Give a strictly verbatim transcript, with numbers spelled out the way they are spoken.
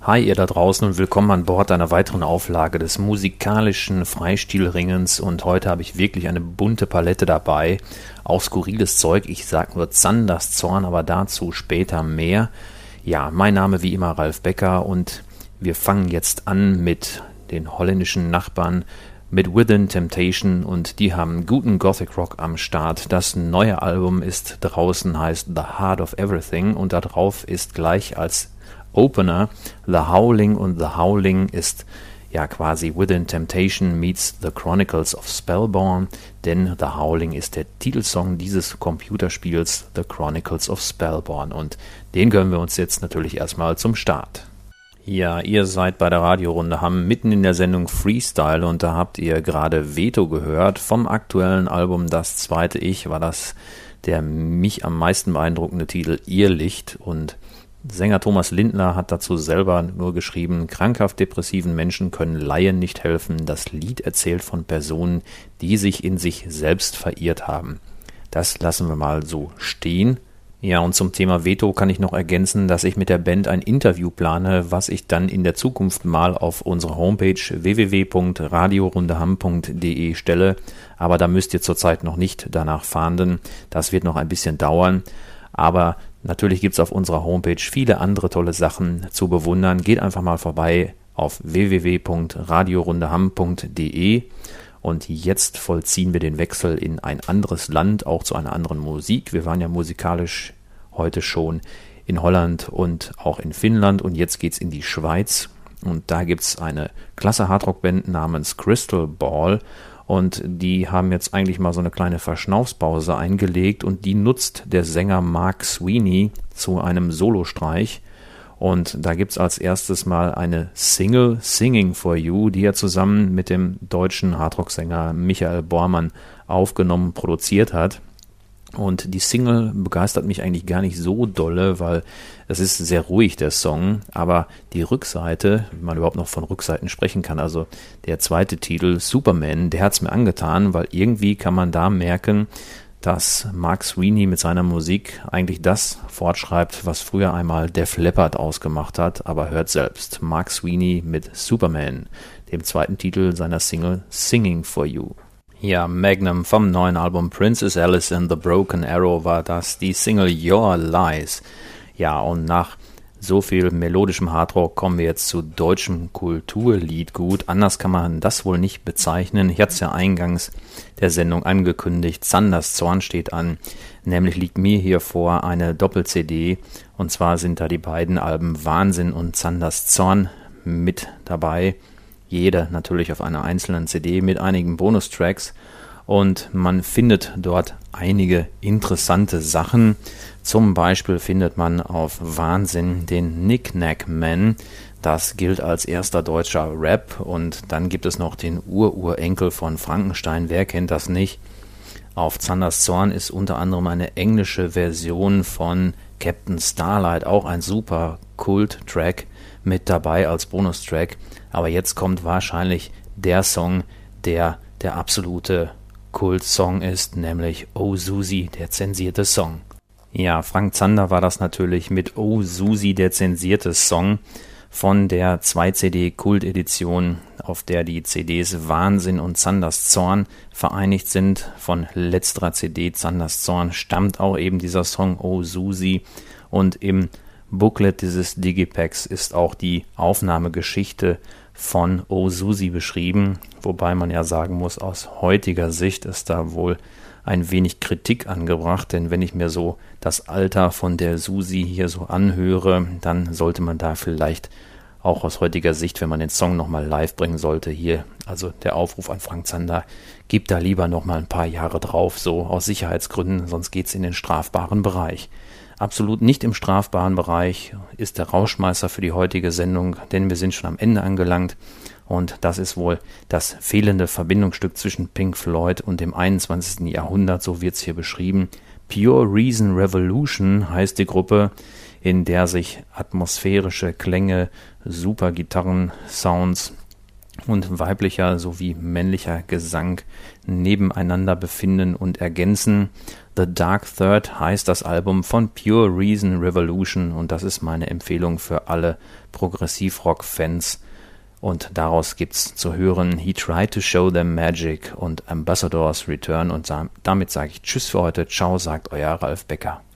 Hi ihr da draußen und willkommen an Bord einer weiteren Auflage des musikalischen Freistilringens, und heute habe ich wirklich eine bunte Palette dabei, auch skurriles Zeug. Ich sag nur Xanders Zorn, aber dazu später mehr. Ja, mein Name wie immer Ralf Becker, und wir fangen jetzt an mit den holländischen Nachbarn, mit Within Temptation, und die haben guten Gothic Rock am Start. Das neue Album ist draußen, heißt The Heart of Everything, und da drauf ist gleich als Opener The Howling, und The Howling ist ja quasi Within Temptation meets The Chronicles of Spellborn, denn The Howling ist der Titelsong dieses Computerspiels The Chronicles of Spellborn, und den gönnen wir uns jetzt natürlich erstmal zum Start. Ja, ihr seid bei der Radiorunde, haben mitten in der Sendung Freestyle, und da habt ihr gerade Veto gehört. Vom aktuellen Album Das zweite Ich war das der mich am meisten beeindruckende Titel Irrlicht, und Sänger Thomas Lindner hat dazu selber nur geschrieben: Krankhaft depressiven Menschen können Laien nicht helfen. Das Lied erzählt von Personen, die sich in sich selbst verirrt haben. Das lassen wir mal so stehen. Ja, und zum Thema Veto kann ich noch ergänzen, dass ich mit der Band ein Interview plane, was ich dann in der Zukunft mal auf unsere Homepage w w w punkt radiorundeham punkt d e stelle. Aber da müsst ihr zurzeit noch nicht danach fahnden. Das wird noch ein bisschen dauern. Aber natürlich gibt es auf unserer Homepage viele andere tolle Sachen zu bewundern. Geht einfach mal vorbei auf w w w punkt radiorundeham punkt d e. Und jetzt vollziehen wir den Wechsel in ein anderes Land, auch zu einer anderen Musik. Wir waren ja musikalisch heute schon in Holland und auch in Finnland, und jetzt geht's in die Schweiz. Und da gibt's eine klasse Hardrock-Band namens Crystal Ball, und die haben jetzt eigentlich mal so eine kleine Verschnaufspause eingelegt, und die nutzt der Sänger Mark Sweeney zu einem Solostreich. Und da gibt's als erstes mal eine Single, Singing for You, die er zusammen mit dem deutschen Hardrock-Sänger Michael Bormann aufgenommen, produziert hat. Und die Single begeistert mich eigentlich gar nicht so dolle, weil es ist sehr ruhig, der Song. Aber die Rückseite, wenn man überhaupt noch von Rückseiten sprechen kann, also der zweite Titel, Superman, der hat's mir angetan, weil irgendwie kann man da merken, dass Mark Sweeney mit seiner Musik eigentlich das fortschreibt, was früher einmal Def Leppard ausgemacht hat. Aber hört selbst, Mark Sweeney mit Superman, dem zweiten Titel seiner Single Singing for You. Ja, Magnum vom neuen Album Princess Alice in the Broken Arrow war das, die Single Your Lies. Ja, und nach so viel melodischem Hardrock kommen wir jetzt zu deutschem Kulturliedgut. Anders kann man das wohl nicht bezeichnen. Ich hatte es ja eingangs der Sendung angekündigt. Xanders Zorn steht an. Nämlich liegt mir hier vor eine Doppel-C D. Und zwar sind da die beiden Alben Wahnsinn und Xanders Zorn mit dabei. Jede natürlich auf einer einzelnen C D mit einigen Bonustracks. Und man findet dort einige interessante Sachen. Zum Beispiel findet man auf Wahnsinn den Knick-Knack Man. Das gilt als erster deutscher Rap. Und dann gibt es noch den Ururenkel von Frankenstein. Wer kennt das nicht? Auf Xanders Zorn ist unter anderem eine englische Version von Captain Starlight, auch ein super Kult-Track, mit dabei als Bonustrack. Aber jetzt kommt wahrscheinlich der Song, der der absolute Kult-Song ist, nämlich Oh Susi, der zensierte Song. Ja, Frank Zander war das natürlich mit Oh Susi, der zensierte Song von der zwei C D Kult-Edition, auf der die C Ds Wahnsinn und Xanders Zorn vereinigt sind. Von letzterer C D, Xanders Zorn, stammt auch eben dieser Song Oh Susi, und im Booklet dieses Digipacks ist auch die Aufnahmegeschichte von Oh Susi beschrieben, wobei man ja sagen muss, aus heutiger Sicht ist da wohl ein wenig Kritik angebracht, denn wenn ich mir so das Alter von der Susi hier so anhöre, dann sollte man da vielleicht auch aus heutiger Sicht, wenn man den Song nochmal live bringen sollte, hier, also der Aufruf an Frank Zander, gib da lieber nochmal ein paar Jahre drauf, so aus Sicherheitsgründen, sonst geht's in den strafbaren Bereich. Absolut nicht im strafbaren Bereich ist der Rauschmeißer für die heutige Sendung, denn wir sind schon am Ende angelangt, und das ist wohl das fehlende Verbindungsstück zwischen Pink Floyd und dem einundzwanzigsten Jahrhundert, so wird's hier beschrieben. Pure Reason Revolution heißt die Gruppe, in der sich atmosphärische Klänge, super Gitarren-Sounds und weiblicher sowie männlicher Gesang nebeneinander befinden und ergänzen. The Dark Third heißt das Album von Pure Reason Revolution und das ist meine Empfehlung für alle Progressivrock-Fans. Und daraus gibt's zu hören He Tried to Show Them Magic und Ambassador's Return und damit sage ich Tschüss für heute. Ciao, sagt euer Ralf Becker.